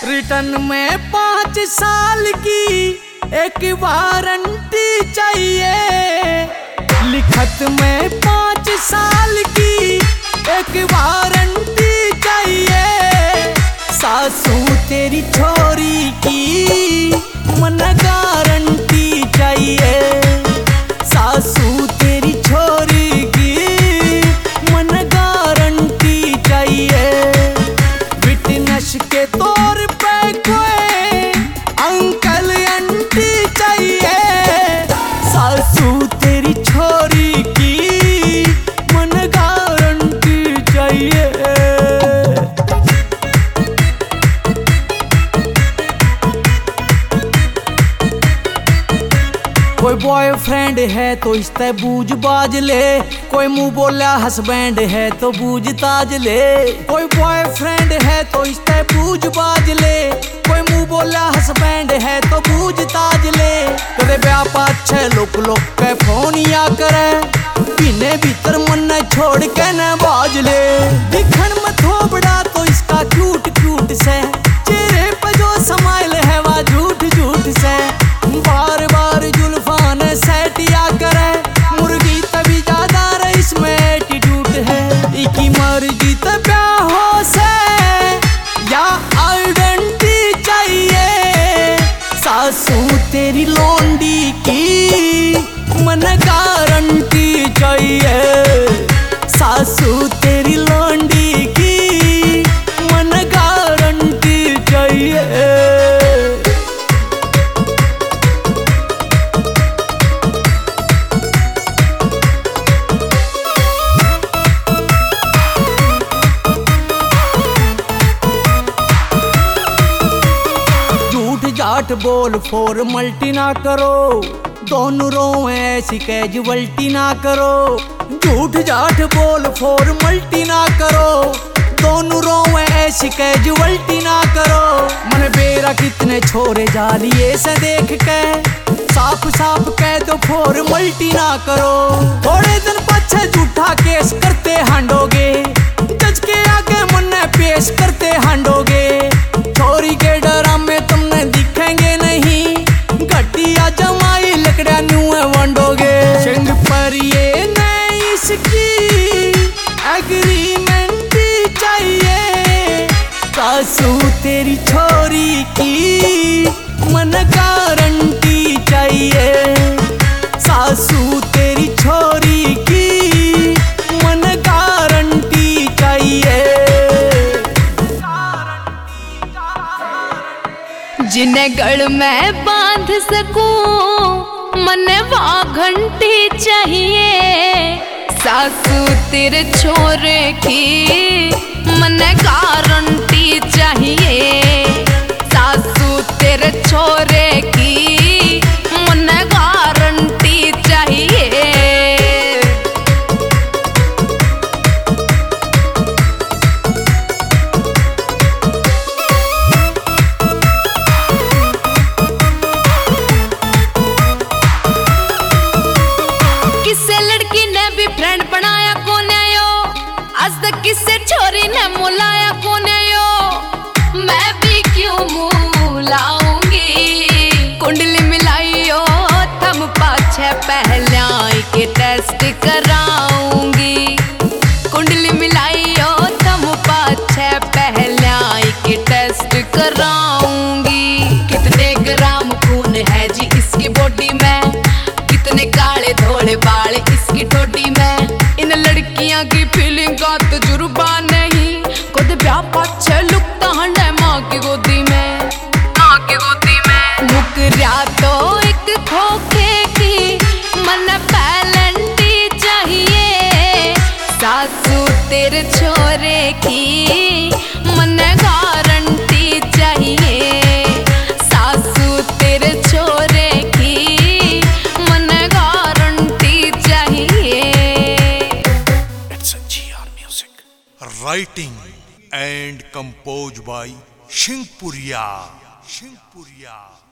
Return में 5 साल की एक वारंटी चाहिए। लिखत में 5 साल की एक वारंटी चाहिए। सासू तेरी छोरी की मन गारंटी चाहिए। सासू तेरी छोरी की मन गारंटी चाहिए। विटनेस के तौर पे कोई अंकल आंटी चाहिए। सासू तेरी छोरी की मन गारंटी चाहिए। कोई बॉयफ्रेंड है तो इससे बूझ बाज ले। कोई मुंह बोला हस्बैंड है तो बूझ ताज ले। कोई बॉयफ्रेंड है तो इससे बूझ बाज ले। कोई मुंह बोला हस्बैंड है तो बूझ ताज ले। कदे ब्याह पाछे लोक के फोन या करे। पीने भीतर मन न छोड़ के न बाज ले। दिखन में थोबड़ा तो इसका क्यूट क्यूट से। चेहरे पे जो स्माइल है वह झूठ झूठ से। बार बार जुल्फान सेटिया करे। मुर्गी तभी ज्यादा रईस में एटीट्यूड है। इकी मर्जी तब ब्याह से या आइडेंटिटी चाहिए। सासू तेरी लोंडी की मन गारंटी चाहिए। सासू तेरी लोंडी की मन गारंटी चाहिए। जाट बोल फॉर्मल्टी ना करो। दोनों रोए ऐसी कैजुअल्टी ना करो। झूठ जाट बोल फॉर्मल्टी ना करो। दोनों रोए ऐसी कैजुअल्टी ना करो। मन बेरा कितने छोरे जालिए से देख के। साफ साफ कह दो फॉर्मल्टी ना करो। थोड़े दिन पीछे झूठा केस करते हांडोगे। जज के आगे मन पेश करते हांडोगे। छोरी के डरा में तुमने दिखेंगे नहीं। घटिया जमाई लकड़ा न्यू वंडोगे। सिंग पर ये नहीं इसकी एग्रीमेंट चाहिए। सासू तेरी छोरी की मन गारंटी चाहिए। सासू तेरी छोरी की मन गारंटी चाहिए। जिन्हें गढ़ में बांध सकूं मन वहाँ घंटी चाहिए। सासू तेरे छोरे की मन गारंटी चाहिए। सासू तेरे छोरे की मन गारंटी चाहिए। फ्रेंड बनाया कौन आयो। आज तक किससे छोरी ने मुलाया कौन आयो। मैं भी क्यों मुँह लाऊंगी। कुंडली मिलाइयो थम पाछे पहला के टेस्ट कराऊंगी। कुंडली मिलाइयो थम पाछे पहला के टेस्ट कराऊंगी। कितने ग्राम खून है जी इसकी बॉडी में। कितने काले धोले बाल इसकी ठोडी में। इन लड़कियां की फीलिंग का तजुर्बा नहीं। खुद ब्याह पाछे लुकता हंडे माँ की गोदी में। माँ की गोदी में मुकरिया तो एक खोखे की मन पैलेंटी चाहिए। सासू तेरे छोरे की मन गारंटी चाहिए। सासू तेरे छोरे की मन गारंटी चाहिए। Writing and composed by Shingpuria.